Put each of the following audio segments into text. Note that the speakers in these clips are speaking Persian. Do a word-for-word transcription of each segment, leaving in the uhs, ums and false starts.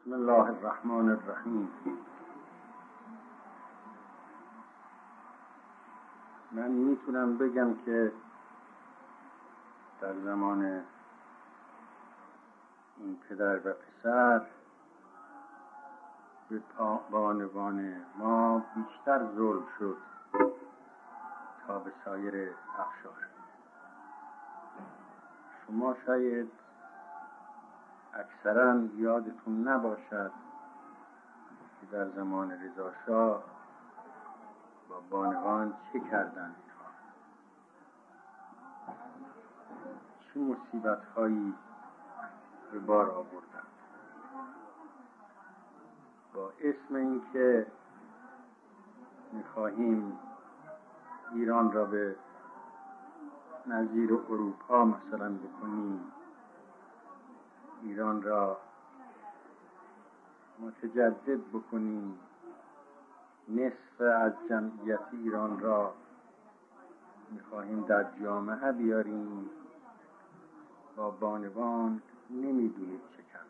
بسم الله الرحمن الرحیم. من میتونم بگم که در زمان این پدر و پسر به بانوان ما بیشتر ظلم شد تا به سایر اقشار. شما شاید اکثرا یادتون نباشد که در زمان رضا شاه با بانوان چه کردند، چه مصیبت هایی به بار آوردند. با اسم اینکه میخواهیم ایران را به نظیر اروپا مثلا بکنیم، ایران را متجدد بکنیم، نصف از جمعیت ایران را میخواهیم در جامعه بیاریم، با بانوان نمیدونید چه کردن.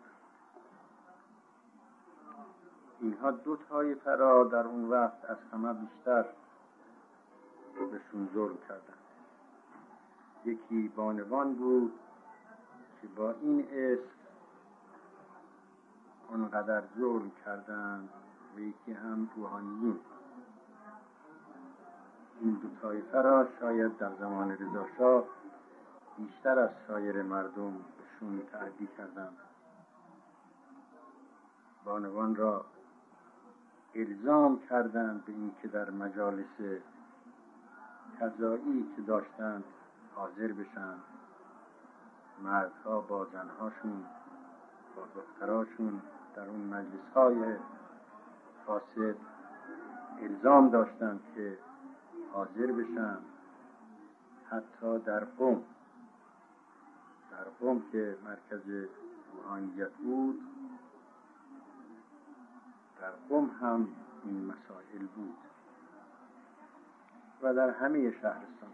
اینها دو طایفه را در اون وقت از همه بیشتر بهشون ظلم کردن. یکی بانوان بود که با این اسم اونقدر ظلم کردن و یکی هم روحانیون. این دو طایفه را شاید در زمان رضا شاه بیشتر از سایر مردم بهشون تعدی کردند. بانوان را الزام کردند به این که در مجالس قضایی که داشتند حاضر بشن. مردها با زنهاشون، با دختراشون در اون مجلس‌های فاسد الزام داشتند که حاضر بشن. حتی در قم، در قم که مرکز روحانیت بود، در قم هم این مسائل بود و در همه شهرستان.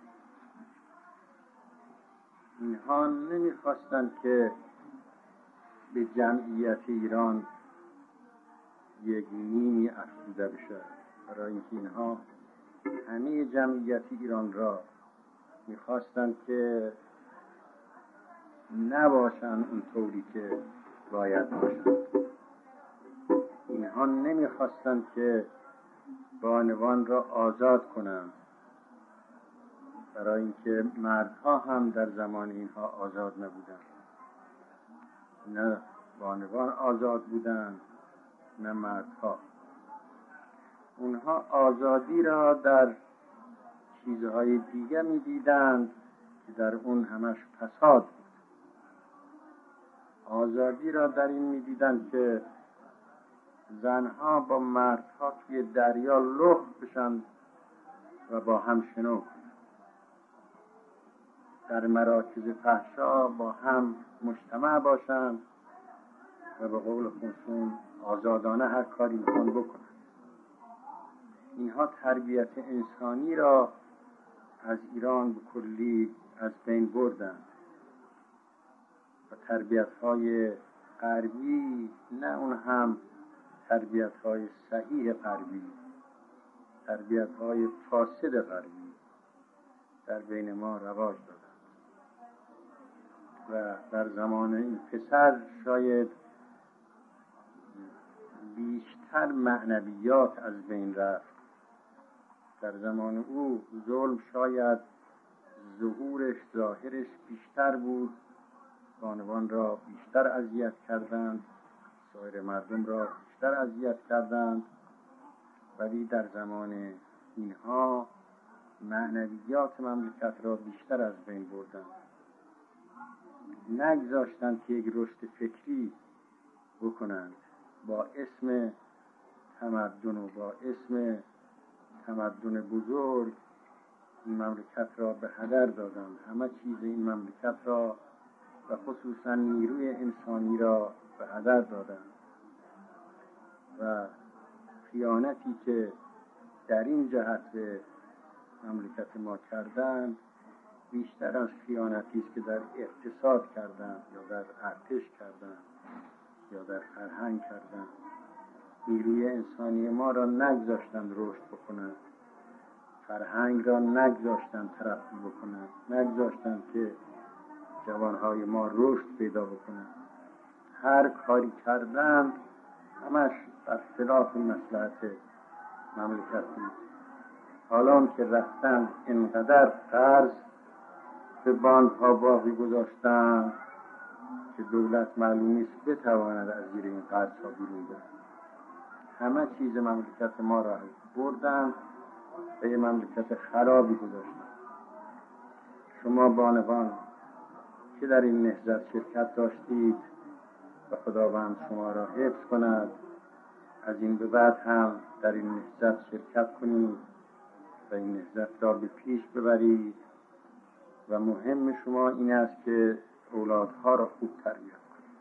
اینها نمیخواستند که به جمعیت ایران یک نیمی افزوده بشه، برای اینکه اینها همه جمعیت ایران را میخواستند که نباشن اون طوری که باید باشن. اینها نمیخواستند که بانوان را آزاد کنند، برای اینکه مردها هم در زمان اینها آزاد نبودند. نه بانوان آزاد بودند نه مردها. اونها آزادی را در چیزهای دیگه می دیدند که در اون همش فساد بود. آزادی را در این می دیدند که زنها با مردها توی دریا لخت بشن و با هم شنو، در مراکز فحشا با هم مجتمع باشند و به قول خودشون آزادانه هر کاری میخوان بکنن. اینها تربیت انسانی را از ایران به کلی از بین بردند و تربیت های غربی، نه اون هم تربیت های صحیح غربی، تربیت های فاسد غربی در بین ما رواج دادند. و در زمان این پسر شاید بیشتر معنویات از بین رفت. در زمان او ظلم شاید ظهورش، ظاهرش بیشتر بود. بانوان را بیشتر اذیت کردند، سایر مردم را بیشتر اذیت کردند، ولی در زمان اینها معنویات مملکت را بیشتر از بین بردند. نگذاشتند که یک رشد فکری بکنند. با اسم تمدن و با اسم تمدن بزرگ این مملکت را به هدر دادند. همه چیز این مملکت را و خصوصا نیروی انسانی را به هدر دادند و خیانتی که در این جهت به مملکت ما کردند بیشتر از خیانتی است که در اقتصاد کردند یا در ارتش کردند یا در فرهنگ کردند. نیروی انسانی ما را نگذاشتند رشد بکنند، فرهنگ را نگذاشتند ترقی بکنند، نگذاشتند که جوانهای ما رشد پیدا بکنند. هر کاری کردند همش بر خلاف مصلحت مملکت بود. حالا که رفتند اینقدر قرض به بانک‌ها باقی گذاشتند که دولت معلوم نیست بتواند از زیر این قرض‌ها بیرون برد. همه چیز مملکت ما را بردند به یه مملکت خرابی گذاشتند. شما بانوان که در این نهضت شرکت داشتید و خداوند شما را حفظ کند، از این به بعد هم در این نهضت شرکت کنید و این نهضت را به پیش ببرید و مهم شما این است که اولادها را خوب تربیت کنید.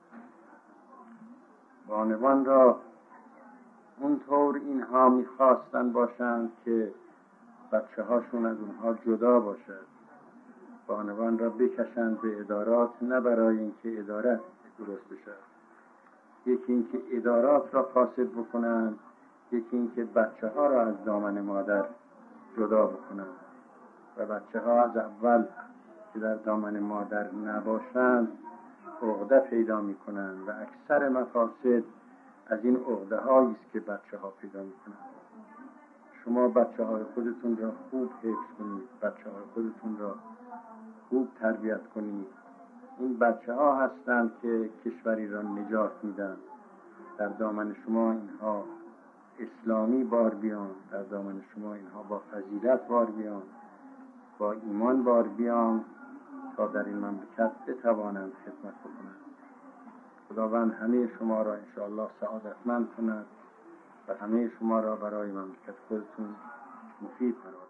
بانوان را اونطور اینها میخواستن باشند که بچه هاشون از اونها جدا باشد. بانوان را بکشند به ادارات، نه برای اینکه ادارت درست بشد، یکی اینکه ادارات را فاسد بکنند، یکی اینکه بچه ها را از دامن مادر جدا بکنند و بچه ها از اول که در دامن مادر نباشند عقده پیدا می کنند و اکثر مفاسد از این عقده هایی است که بچه ها پیدا می کنند. شما بچه های خودتون را خوب حفظ کنید، بچه های خودتون را خوب تربیت کنید. این بچه ها هستند که کشوری را نجات میدن. در دامن شما اینها اسلامی بار بیان، در دامن شما اینها با فضیلت بار بیان، با ایمان بار بیان تا در این مملکت بتوانند خدمت بکنند. خداوند همه شما را انشاءالله سعادتمند کند و همه شما را برای مملکت خودتون مفید قرار